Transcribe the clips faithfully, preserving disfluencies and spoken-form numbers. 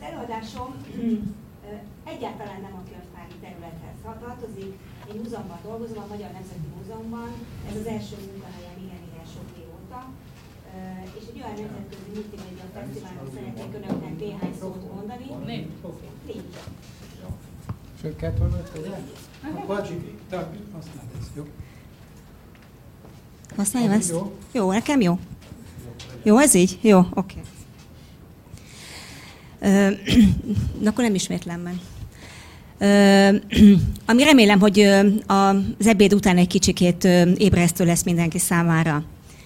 előadásom egyáltalán nem a könyvtári területhez tartozik. Én múzeumban dolgozom, a Magyar Nemzeti Múzeumban. Ez az első munkahelyem igen-igen sok év óta. És egy olyan nemzetközi multimédia fesztiválon szeretnék önöknek néhány szót mondani. Nincs. Nincs. Sőt, kellett volna tudni? Bacsi, de használd ezt, jó? Használjam ezt? Jó. Jó, nekem jó? Jó, ez így? Jó, oké. Okay. De akkor nem ismétlem meg. Ami remélem, hogy az ebéd után egy kicsikét ébresztő lesz mindenki számára.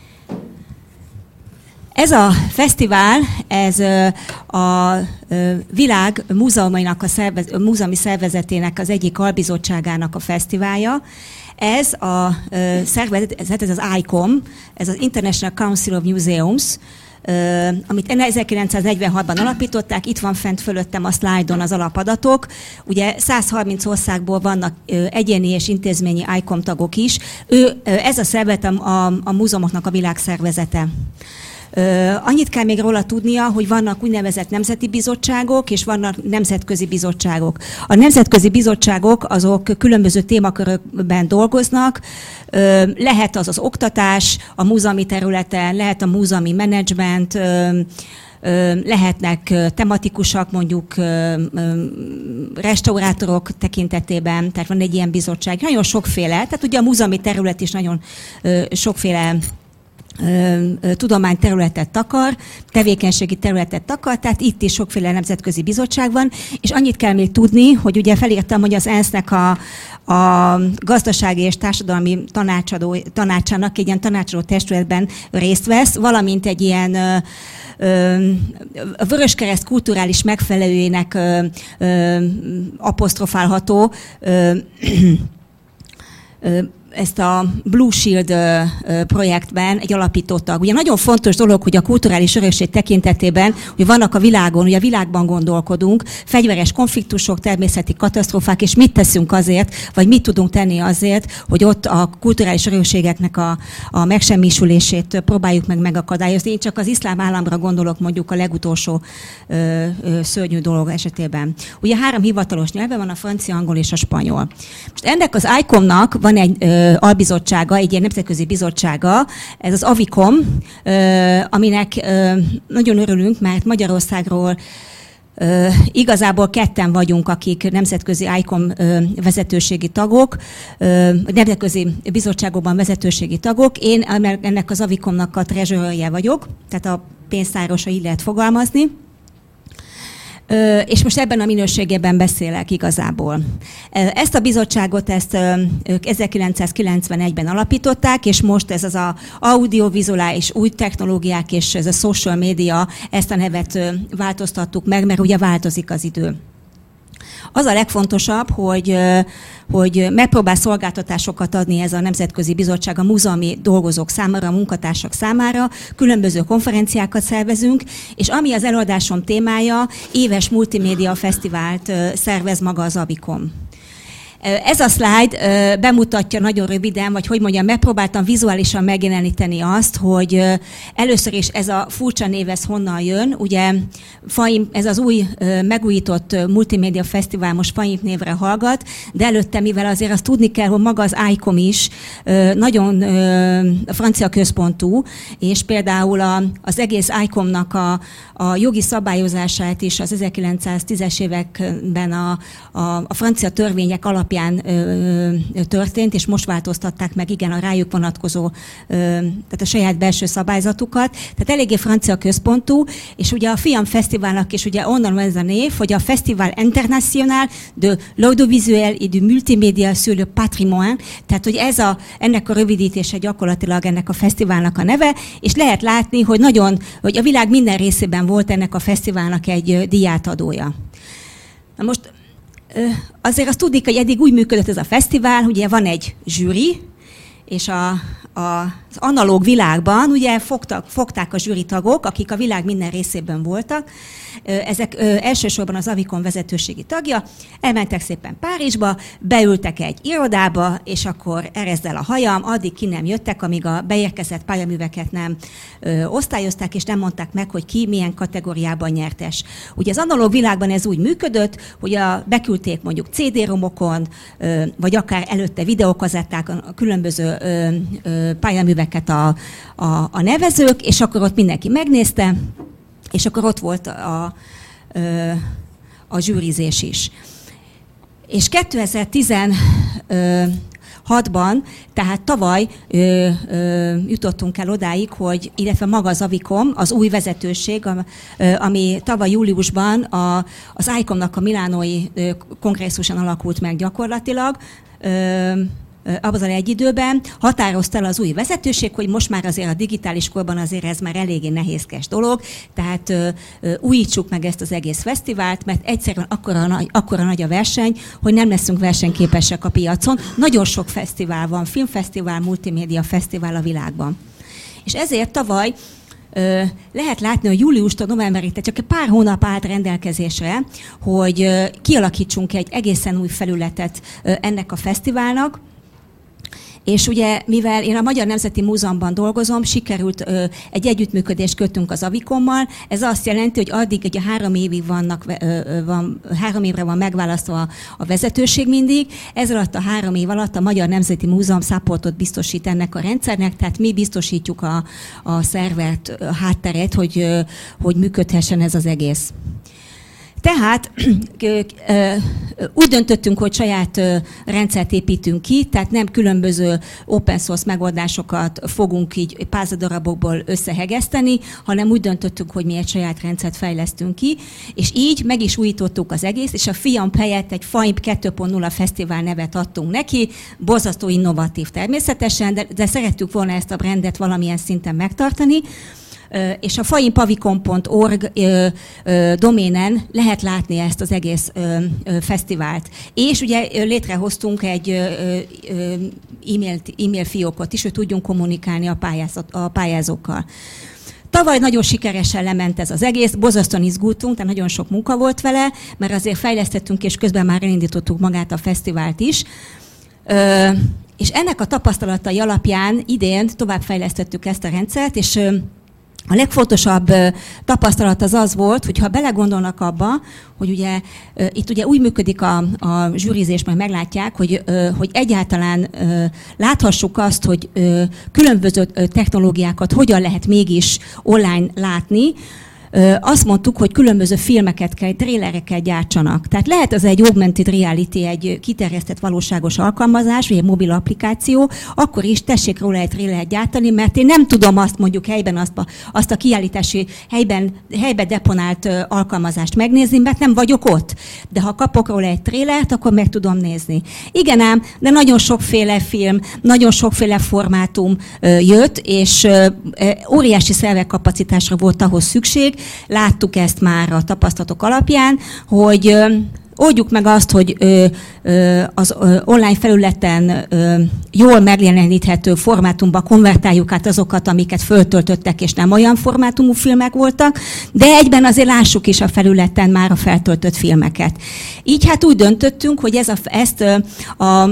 Ez a fesztivál, ez a világ múzeumainak a szervez, múzeumi szervezetének az egyik albizottságának a fesztiválja. Ez a szervezet, ez az I C O M, ez az International Council of Museums, amit ezerkilencszáznegyvenhatban alapították, itt van fent fölöttem a szlájdon az alapadatok. Ugye száz harminc országból vannak egyéni és intézményi I C O M tagok is. Ő, ez a szervezet a, a, a múzeumoknak a világszervezete. Uh, annyit kell még róla tudnia, hogy vannak úgynevezett nemzeti bizottságok, és vannak nemzetközi bizottságok. A nemzetközi bizottságok azok különböző témakörökben dolgoznak, uh, lehet az az oktatás a múzeumi területen, lehet a múzeumi menedzsment, uh, lehetnek tematikusak, mondjuk restaurátorok tekintetében, tehát van egy ilyen bizottság, nagyon sokféle, tehát ugye a múzeumi terület is nagyon sokféle tudományterületet takar, tevékenységi területet takar, tehát itt is sokféle nemzetközi bizottság van, és annyit kell még tudni, hogy ugye felírtam, hogy az E N S Z-nek a, a gazdasági és társadalmi tanácsadó, tanácsának egy ilyen tanácsadó testületben részt vesz, valamint egy ilyen a Vöröskereszt kulturális megfelelőjének ö, ö, apostrofálható ö, ö, ezt a Blue Shield projektben egy alapítótag. Ugye nagyon fontos dolog, hogy a kulturális örökség tekintetében, hogy vannak a világon, ugye a világban gondolkodunk, fegyveres konfliktusok, természeti katasztrófák, és mit teszünk azért, vagy mit tudunk tenni azért, hogy ott a kulturális örökségeknek a, a megsemmisülését próbáljuk meg megakadályozni. Én csak az iszlám államra gondolok mondjuk a legutolsó ö, ö, szörnyű dolog esetében. Ugye három hivatalos nyelve van, a francia, angol és a spanyol. Most ennek az I C O M-nak van egy ö, albizottsága, egy ilyen nemzetközi bizottsága, ez az Avicom, aminek nagyon örülünk, mert Magyarországról igazából ketten vagyunk, akik nemzetközi I C O M vezetőségi tagok, nemzetközi bizottságokban vezetőségi tagok. Én ennek az Avicomnak a treasurerje vagyok, tehát a pénztárosa, így lehet fogalmazni. És most ebben a minőségében beszélek igazából. Ezt a bizottságot ezt ők ezerkilencszázkilencvenegyben alapították, és most ez az a audiovizuális új technológiák és ez a social media, ezt a nevet változtattuk meg, mert ugye változik az idő. Az a legfontosabb, hogy, hogy megpróbál szolgáltatásokat adni ez a Nemzetközi Bizottság a múzeumi dolgozók számára, a munkatársak számára, különböző konferenciákat szervezünk, és ami az előadásom témája, éves multimédia fesztivált szervez maga az Avicom. Ez a slide bemutatja nagyon röviden, vagy hogy mondjam, megpróbáltam vizuálisan megjeleníteni azt, hogy először is ez a furcsa név, ez honnan jön. Ugye ez az új megújított multimédia fesztivál most FAIMP névre hallgat, de előtte, mivel azért azt tudni kell, hogy maga az I C O M is nagyon francia központú, és például az egész I C O M-nak a, a jogi szabályozását is az ezerkilencszáztízes években a, a, a francia törvények alapján történt, és most változtatták meg igen a rájuk vonatkozó, tehát a saját belső szabályzatukat. Tehát eléggé francia központú, és ugye a FIAM Fesztiválnak is ugye onnan van ez a név, hogy a Festival International de l'Audiovisuel et du Multimédia sur le Patrimoine, tehát hogy ez a, ennek a rövidítése gyakorlatilag ennek a fesztiválnak a neve, és lehet látni, hogy nagyon, hogy a világ minden részében volt ennek a fesztiválnak egy díjátadója. Na most azért azt tudni, hogy eddig úgy működött ez a fesztivál, ugye van egy zsűri, és a, az analóg világban ugye fogtak, fogták a zsűritagok, akik a világ minden részében voltak, ezek elsősorban az Avicon vezetőségi tagja, elmentek szépen Párizsba, beültek egy irodába, és akkor erezd el a hajam, addig ki nem jöttek, amíg a beérkezett pályaműveket nem ö, osztályozták, és nem mondták meg, hogy ki milyen kategóriában nyertes. Ugye az analóg világban ez úgy működött, hogy a, beküldték mondjuk cé dé-romokon, ö, vagy akár előtte videókazettákon a különböző ö, ö, pályaműveket a, a, a nevezők, és akkor ott mindenki megnézte, és akkor ott volt a, a, a zsűrizés is. És kétezer-tizenhatban, tehát tavaly ö, ö, jutottunk el odáig, hogy, illetve maga az Avicon, az új vezetőség, ami tavaly júliusban a, az ICOM-nak a milánói kongresszuson alakult meg gyakorlatilag, ö, abban egy időben határozta el az új vezetőség, hogy most már azért a digitális korban azért ez már eléggé nehézkes dolog, tehát ö, ö, újítsuk meg ezt az egész fesztivált, mert egyszerűen akkora nagy, akkora nagy a verseny, hogy nem leszünk versenyképesek a piacon. Nagyon sok fesztivál van, filmfesztivál, multimédia fesztivál a világban. És ezért tavaly Ö, lehet látni, hogy júliustól novemberig, tehát csak egy pár hónap állt rendelkezésre, hogy ö, kialakítsunk egy egészen új felületet ö, ennek a fesztiválnak. És ugye, mivel én a Magyar Nemzeti Múzeumban dolgozom, sikerült ö, egy együttműködést kötünk az Avicommal. Ez azt jelenti, hogy addig ugye három évig vannak, ö, van, három évre van megválasztva a, a vezetőség mindig. Ez alatt a három év alatt a Magyar Nemzeti Múzeum supportot biztosít ennek a rendszernek, tehát mi biztosítjuk a, a szervert, a hátteret, hogy, ö, hogy működhessen ez az egész. Tehát úgy döntöttünk, hogy saját rendszert építünk ki, tehát nem különböző open source megoldásokat fogunk így pálzadarabokból összehegeszteni, hanem úgy döntöttünk, hogy mi egy saját rendszert fejlesztünk ki, és így meg is újítottuk az egész, és a FIAMP helyett egy FAIMP kettő pont nulla fesztivál nevet adtunk neki, borzasztó innovatív természetesen, de, de szerettük volna ezt a brandet valamilyen szinten megtartani. És a faimpavicon pont org doménen lehet látni ezt az egész fesztivált. És ugye létrehoztunk egy e-mail, e-mail fiókot is, hogy tudjunk kommunikálni a, a pályázókkal. Tavaly nagyon sikeresen lement ez az egész, borzasztóan izgultunk, tehát nagyon sok munka volt vele, mert azért fejlesztettünk, és közben már elindítottuk magát a fesztivált is. És ennek a tapasztalatai alapján idén továbbfejlesztettük ezt a rendszert, és a legfontosabb tapasztalat az az volt, hogy ha belegondolnak abba, hogy ugye itt ugye úgy működik a, a zsűrizés, majd meglátják, hogy, hogy egyáltalán láthassuk azt, hogy különböző technológiákat hogyan lehet mégis online látni. Azt mondtuk, hogy különböző filmeket kell, trélereket gyártsanak. Tehát lehet ez egy augmented reality, egy kiterjesztett valóságos alkalmazás, vagy egy mobil applikáció, akkor is tessék róla egy trélert gyártani, mert én nem tudom azt mondjuk helyben, azt a, azt a kiállítási helyben, helyben deponált alkalmazást megnézni, mert nem vagyok ott. De ha kapok róla egy trélert, akkor meg tudom nézni. Igen ám, de nagyon sokféle film, nagyon sokféle formátum jött, és óriási szerverkapacitásra volt ahhoz szükség. Láttuk ezt már a tapasztalatok alapján, hogy oldjuk meg azt, hogy ö, ö, az ö, online felületen ö, jól megjeleníthető formátumba konvertáljuk át azokat, amiket föltöltöttek, és nem olyan formátumú filmek voltak, de egyben azért lássuk is a felületen már a feltöltött filmeket. Így hát úgy döntöttünk, hogy ez a, ezt ö, a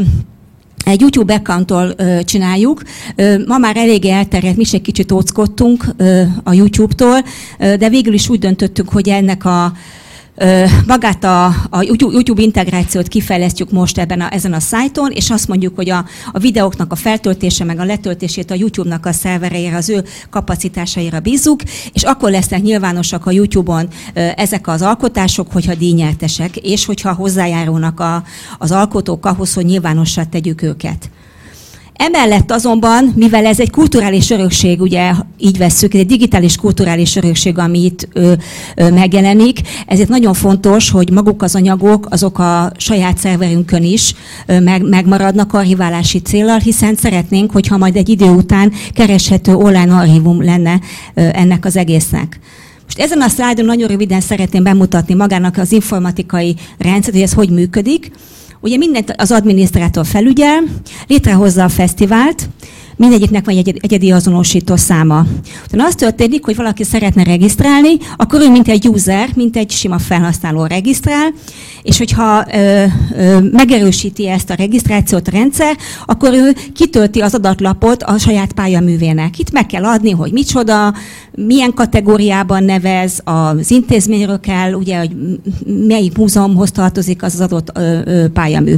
egy YouTube accounttól ö, csináljuk. Ö, ma már eléggé elterjedt, mi is egy kicsit óckodtunk ö, a YouTube-tól, ö, de végül is úgy döntöttünk, hogy ennek a ö, magát a, a YouTube integrációt kifejlesztjük most ebben a, ezen a szájton, és azt mondjuk, hogy a, a videóknak a feltöltése, meg a letöltését a YouTube-nak a szervereire, az ő kapacitásaira bízzuk, és akkor lesznek nyilvánosak a YouTube-on ö, ezek az alkotások, hogyha díjnyertesek, és hogyha hozzájárulnak a, az alkotók ahhoz, hogy nyilvánossá tegyük őket. Emellett azonban, mivel ez egy kulturális örökség, ugye így vesszük, egy digitális kulturális örökség, ami itt ö, ö, megjelenik, ezért nagyon fontos, hogy maguk az anyagok, azok a saját szerverünkön is ö, meg, megmaradnak archiválási céllal, hiszen szeretnénk, hogyha majd egy idő után kereshető online archívum lenne ö, ennek az egésznek. Most ezen a szlájdon nagyon röviden szeretném bemutatni magának az informatikai rendszert, hogy ez hogy működik. Ugye mindent az adminisztrátor felügyel, létrehozza a fesztivált, mindegyiknek van egy egyedi azonosító száma. Utána az történik, hogy valaki szeretne regisztrálni, akkor ő mint egy user, mint egy sima felhasználó regisztrál, és hogyha ö, ö, megerősíti ezt a regisztrációt a rendszer, akkor ő kitölti az adatlapot a saját pályaművének. Itt meg kell adni, hogy micsoda, milyen kategóriában nevez, az intézményről kell, ugye, hogy melyik múzeumhoz tartozik az, az adott ö, ö, pályamű.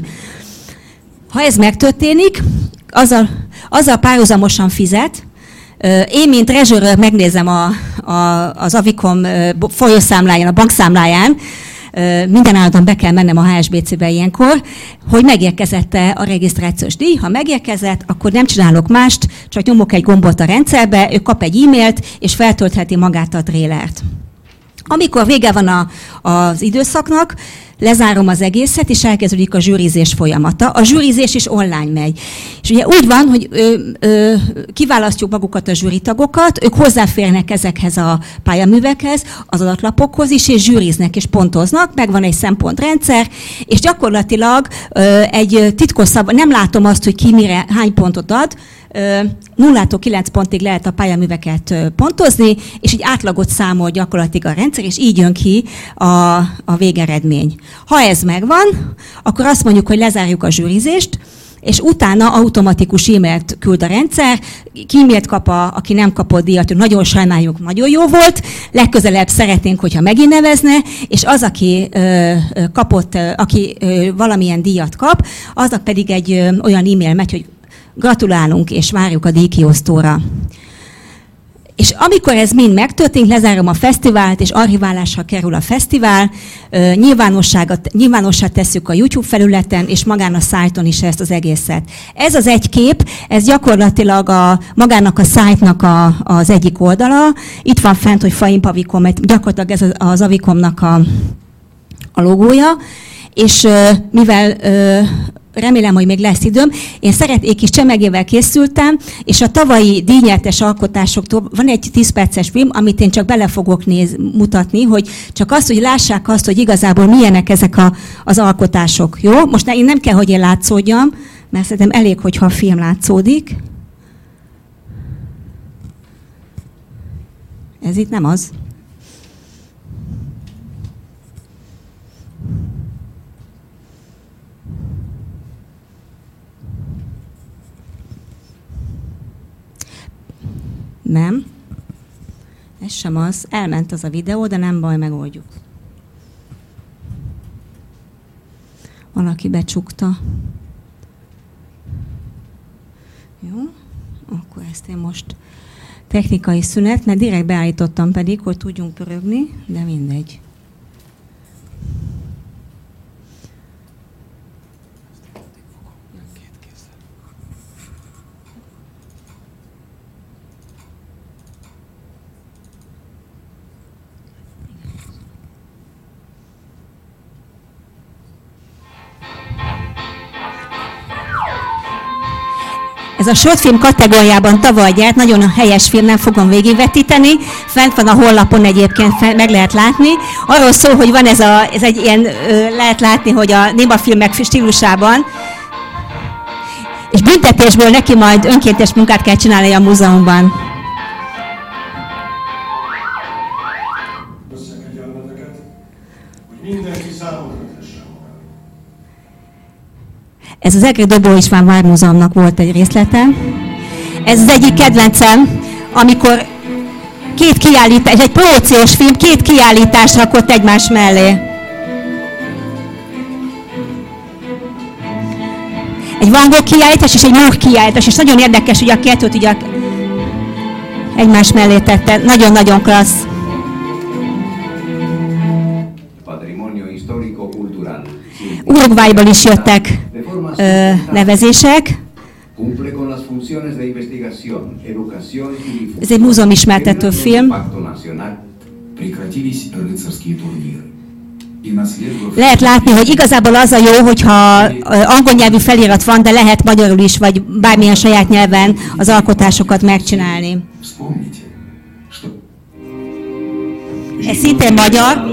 Ha ez megtörténik, azzal, azzal párhuzamosan fizet. Én, mint treasurer megnézem a, a, az Avicom folyószámláján, a bankszámláján, minden állandóan be kell mennem a há es bé cé-be ilyenkor, hogy megérkezett-e a regisztrációs díj. Ha megérkezett, akkor nem csinálok mást, csak nyomok egy gombot a rendszerbe, ő kap egy e-mailt, és feltöltheti magát a trélert. Amikor vége van a, az időszaknak, lezárom az egészet, és elkezdődik a zsűrizés folyamata. A zsűrizés is online megy. És ugye úgy van, hogy ö, ö, kiválasztjuk magukat a zsűritagokat, ők hozzáférnek ezekhez a pályaművekhez, az adatlapokhoz is, és zsűriznek és pontoznak, megvan egy szempontrendszer, és gyakorlatilag ö, egy titkos szab, nem látom azt, hogy ki mire, hány pontot ad, nullától kilenc pontig lehet a pályaműveket pontozni, és egy átlagot számol gyakorlatilag a rendszer, és így jön ki a, a végeredmény. Ha ez megvan, akkor azt mondjuk, hogy lezárjuk a zsűrizést, és utána automatikus e-mailt küld a rendszer, ki e-mailt kap, a, aki nem kapott díjat, hogy nagyon sajnáljuk, nagyon jó volt, legközelebb szeretnénk, hogyha megint nevezne, és az, aki ö, kapott, aki ö, valamilyen díjat kap, aznak pedig egy ö, olyan e-mail megy, hogy gratulálunk, és várjuk a díjkiosztóra. És amikor ez mind megtörténik, lezárom a fesztivált, és archiválásra kerül a fesztivál, nyilvánossá tesszük a YouTube felületen, és magán a szájton is ezt az egészet. Ez az egy kép, ez gyakorlatilag a, magának a szájtnak a, az egyik oldala. Itt van fent, hogy Faim Avicom, gyakorlatilag ez az Avicomnak a, a logója, és mivel remélem, hogy még lesz időm. Én szeretnék kis csemegével készültem, és a tavalyi díjnyertes alkotásoktól van egy tíz perces film, amit én csak bele fogok néz, mutatni, hogy csak azt, hogy lássák azt, hogy igazából milyenek ezek a, az alkotások. Jó? Most én nem kell, hogy én látszódjam, mert szerintem elég, hogyha a film látszódik. Ez itt nem az. Nem. Ez sem az. Elment az a videó, de nem baj, megoldjuk. Valaki becsukta. Jó. Akkor ezt én most technikai szünet, mert direkt beállítottam pedig, hogy tudjunk pörögni, de mindegy. Ez a shortfilm kategóriában tavaly gyárt, nagyon helyes film, nem fogom végigvetíteni. Fent van a honlapon egyébként, fel, meg lehet látni. Arról szól, hogy van ez, a, ez egy ilyen, lehet látni, hogy a némafilmek stílusában. És büntetésből neki majd önkéntes munkát kell csinálni a múzeumban. Ez az Egri Dobó István Vármúzeumnak volt egy részlete. Ez az egyik kedvencem, amikor két kiállítás, egy promóciós film, két kiállítást rakott egymás mellé. Egy Van Gogh kiállítás és egy Moore kiállítás, és nagyon érdekes, hogy a kettőt ugye egymás mellé tette. Nagyon-nagyon klassz. Uruguayból is jöttek ö, nevezések. Ez egy múzeumismertető film. Lehet látni, hogy igazából az a jó, hogyha angol nyelvű felirat van, de lehet magyarul is, vagy bármilyen saját nyelven az alkotásokat megcsinálni. ez szintén magyar.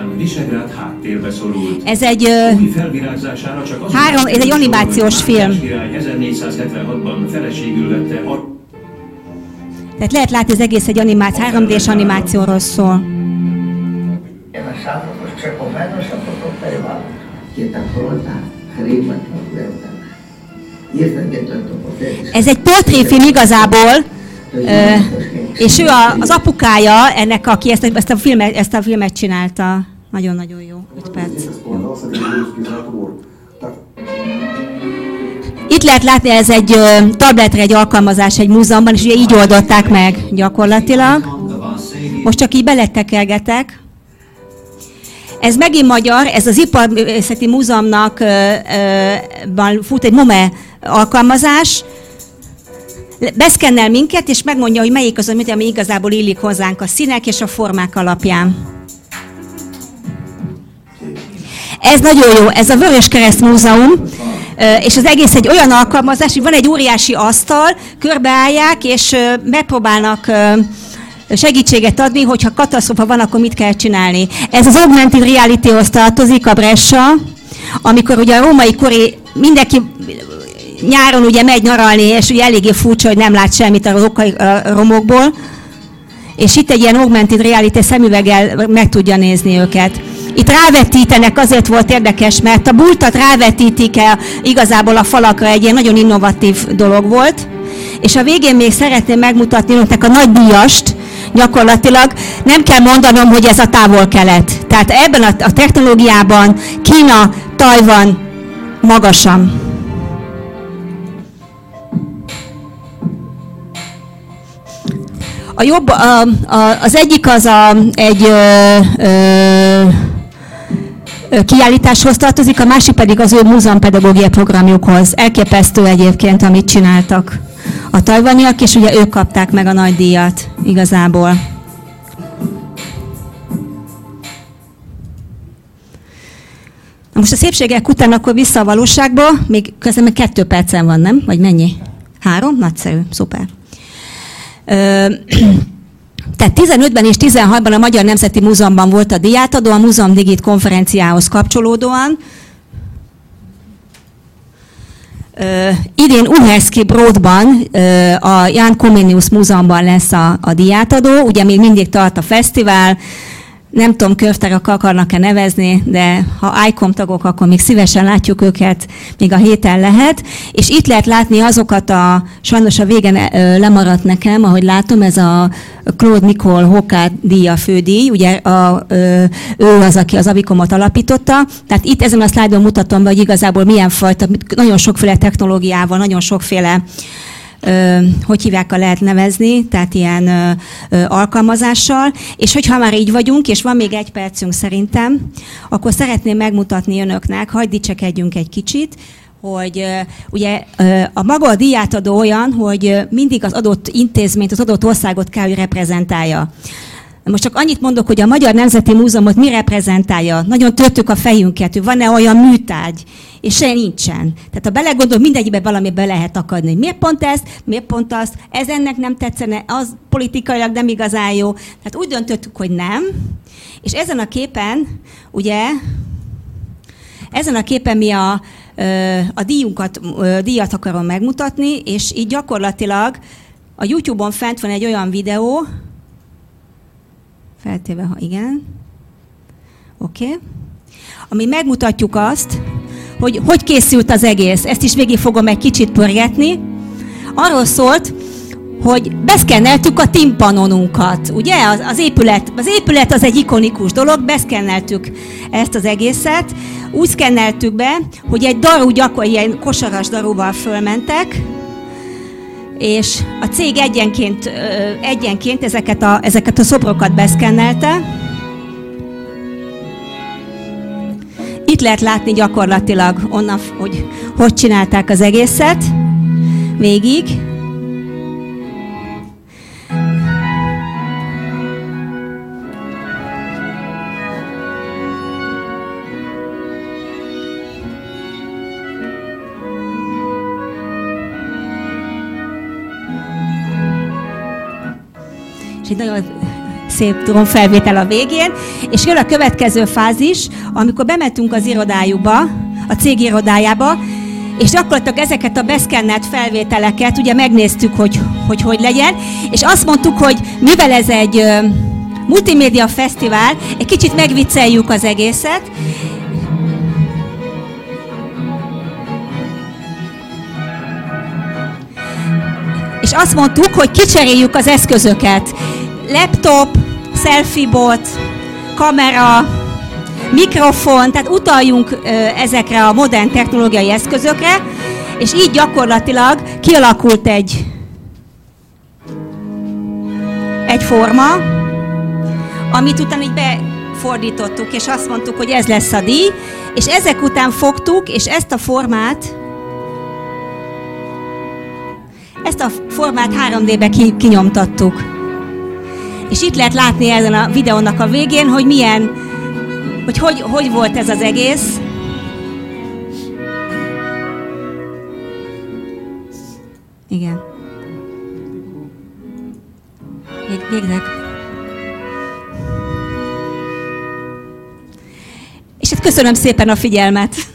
Ez egy, három, ez egy animációs film. Tehát lehet látni, az egész egy animáció, három dés animációról szól. Ez egy portréfilm igazából, és ő a, az apukája ennek, aki ezt, ezt, a filmet, ezt a filmet csinálta. Nagyon-nagyon jó, öt perc. Itt lehet látni, ez egy tabletre egy alkalmazás egy múzeumban, és ugye így oldották meg gyakorlatilag. Most csak így belettekelgetek. Ez megint magyar, ez az Iparművészeti Múzeumnak fut egy MOME alkalmazás. Beszkennel minket, és megmondja, hogy melyik az, ami igazából illik hozzánk a színek és a formák alapján. Ez nagyon jó, ez a Vöröskereszt Múzeum, és az egész egy olyan alkalmazás, hogy van egy óriási asztal, körbeállják, és megpróbálnak segítséget adni, hogyha katasztrófa van, akkor mit kell csinálni. Ez az augmented reality-hoz tartozik, a Brescia, amikor ugye a római kori mindenki nyáron ugye megy nyaralni, és ugye eléggé furcsa, hogy nem lát semmit a romokból, és itt egy ilyen augmented reality szemüveggel meg tudja nézni őket. Itt rávetítenek, azért volt érdekes, mert a múltat rávetítik el igazából a falakra, egy ilyen nagyon innovatív dolog volt, és a végén még szeretném megmutatni önöknek a nagy díjast, gyakorlatilag nem kell mondanom, hogy ez a Távol-Kelet. Tehát ebben a, a technológiában Kína, Tajvan magasan. A jobb, a, a, az egyik az a, egy ö, ö, kiállításhoz tartozik, a másik pedig az ő múzeumpedagógiai programjukhoz. Elképesztő egyébként, amit csináltak a tajvaniak, és ugye ők kapták meg a nagy díjat igazából. Na most a szépségek után akkor vissza a valóságba, még közben még kettő percen van, nem? Vagy mennyi? Három? Nagyszerű, szuper. Ö, tehát tizenötben és tizenhatban a Magyar Nemzeti Múzeumban volt a díjátadó, a Múzeum Digit konferenciához kapcsolódóan. Ö, idén Uherszki Brodban, ö, a Jan Comenius Múzeumban lesz a, a díjátadó, ugye még mindig tart a fesztivál, nem tudom, könyvtárak akarnak-e nevezni, de ha i com tagok, akkor még szívesen látjuk őket, még a héten lehet. És itt lehet látni azokat a, sajnos a végen lemaradt nekem, ahogy látom, ez a Claude Nicole Hokár díja fődíj, ugye a, ő az, aki az Avicomot alapította. Tehát itt ezen a szlájdon mutatom be, hogy igazából milyen fajta, nagyon sokféle technológiával, nagyon sokféle Ö, hogy hívják, lehet nevezni, tehát ilyen ö, ö, alkalmazással, és hogyha már így vagyunk, és van még egy percünk szerintem, akkor szeretném megmutatni önöknek, hadd dicsekedjünk egy kicsit, hogy ö, ugye ö, a maga a díjátadó olyan, hogy ö, mindig az adott intézményt, az adott országot kell, hogy reprezentálja. Most csak annyit mondok, hogy a Magyar Nemzeti Múzeumot mi reprezentálja. Nagyon törtük a fejünket, hogy van-e olyan műtárgy, és se nincsen. Tehát ha belegondol, mindegyikbe valamibe lehet akadni. Miért pont ezt, miért pont azt, ez ennek nem tetszene, az politikailag nem igazán jó. Tehát úgy döntöttük, hogy nem. És ezen a képen, ugye, ezen a képen mi a, a díjunkat, díjat akarom megmutatni, és így gyakorlatilag a YouTube-on fent van egy olyan videó, feltéve, ha igen. Oké. Okay. Ami megmutatjuk azt, hogy hogy készült az egész. Ezt is végig fogom egy kicsit pörgetni. Arról szólt, hogy beszkenneltük a timpanonunkat. Ugye? Az, az, épület, az épület az egy ikonikus dolog, beszkenneltük ezt az egészet. Úgy szkenneltük be, hogy egy daru, gyakor, ilyen kosaras daruval fölmentek, és a cég egyenként, egyenként ezeket, a, ezeket a szobrokat beszkennelte. Itt lehet látni gyakorlatilag onnan, hogy hogy csinálták az egészet végig. És egy nagyon szép drónfelvétel a végén, és jön a következő fázis, amikor bementünk az irodájukba, a cég irodájába, és gyakorlatilag ezeket a beszkennelt felvételeket ugye megnéztük, hogy, hogy hogy legyen, és azt mondtuk, hogy mivel ez egy ö, multimédia fesztivál, egy kicsit megvicceljük az egészet, és azt mondtuk, hogy kicseréljük az eszközöket. Laptop, selfie bot, kamera, mikrofon, tehát utaljunk ö, ezekre a modern technológiai eszközökre, és így gyakorlatilag kialakult egy, egy forma, amit utána így befordítottuk, és azt mondtuk, hogy ez lesz a díj, és ezek után fogtuk, és ezt a formát, ezt a formát három dé-be kinyomtattuk. És itt lehet látni ezen a videónak a végén, hogy milyen, hogy hogy, hogy volt ez az egész. Igen. Végzek. És hát köszönöm szépen a figyelmet.